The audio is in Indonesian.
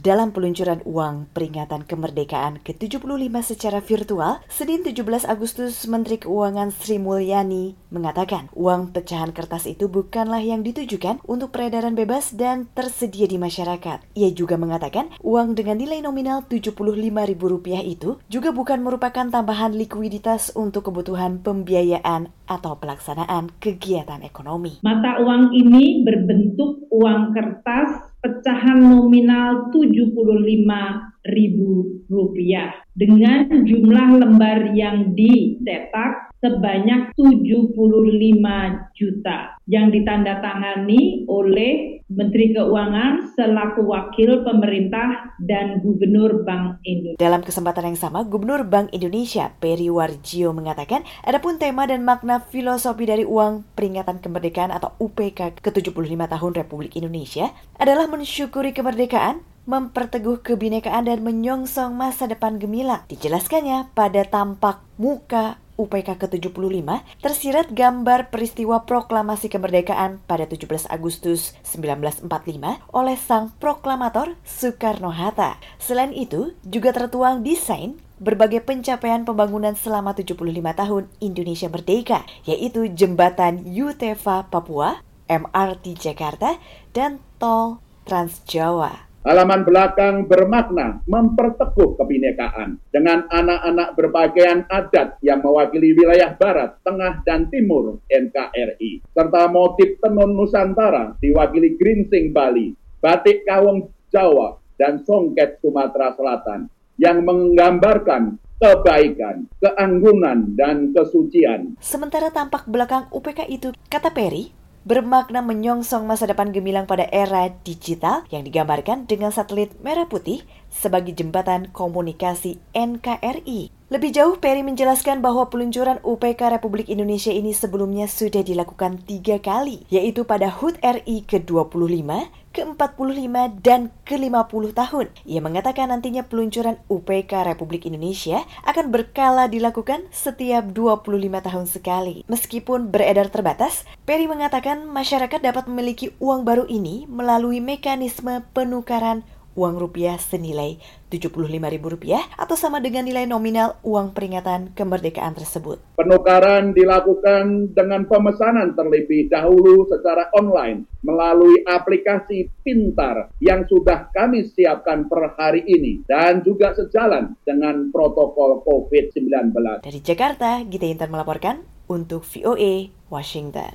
Dalam peluncuran uang peringatan kemerdekaan ke-75 secara virtual, Senin 17 Agustus, Menteri Keuangan Sri Mulyani mengatakan uang pecahan kertas itu bukanlah yang ditujukan untuk peredaran bebas dan tersedia di masyarakat. Ia juga mengatakan uang dengan nilai nominal Rp75.000 itu juga bukan merupakan tambahan likuiditas untuk kebutuhan pembiayaan atau pelaksanaan kegiatan ekonomi. Mata uang ini berbentuk uang kertas pecahan nominal Rp75.000 dengan jumlah lembar yang dicetak sebanyak 75 juta yang ditandatangani oleh Menteri Keuangan selaku wakil pemerintah dan Gubernur Bank Indonesia. Dalam kesempatan yang sama, Gubernur Bank Indonesia Peri Warjio mengatakan adapun tema dan makna filosofi dari uang peringatan kemerdekaan atau UPK ke-75 tahun Republik Indonesia adalah mensyukuri kemerdekaan, memperteguh kebinekaan dan menyongsong masa depan gemilang. Dijelaskannya pada tampak muka UPK ke-75 tersirat gambar peristiwa proklamasi kemerdekaan pada 17 Agustus 1945 oleh sang proklamator Soekarno-Hatta. Selain itu, juga tertuang desain berbagai pencapaian pembangunan selama 75 tahun Indonesia Merdeka, yaitu Jembatan Yutefa Papua, MRT Jakarta, dan Tol Trans Jawa. Halaman belakang bermakna memperteguh kebinekaan dengan anak-anak berpakaian adat yang mewakili wilayah barat, tengah, dan timur NKRI. Serta motif tenun Nusantara diwakili geringsing Bali, batik Kawung Jawa, dan songket Sumatera Selatan yang menggambarkan kebaikan, keanggunan, dan kesucian. Sementara tampak belakang UPK itu, kata Peri, bermakna menyongsong masa depan gemilang pada era digital yang digambarkan dengan satelit merah putih sebagai jembatan komunikasi NKRI. Lebih jauh, Peri menjelaskan bahwa peluncuran UPK Republik Indonesia ini sebelumnya sudah dilakukan 3 kali, yaitu pada HUT RI ke-25, ke-45, dan ke-50 tahun. Ia mengatakan nantinya peluncuran UPK Republik Indonesia akan berkala dilakukan setiap 25 tahun sekali. Meskipun beredar terbatas, Peri mengatakan masyarakat dapat memiliki uang baru ini melalui mekanisme penukaran uang rupiah senilai Rp75.000 atau sama dengan nilai nominal uang peringatan kemerdekaan tersebut. Penukaran dilakukan dengan pemesanan terlebih dahulu secara online melalui aplikasi pintar yang sudah kami siapkan per hari ini dan juga sejalan dengan protokol COVID-19. Dari Jakarta, Gita Intan melaporkan untuk VOA Washington.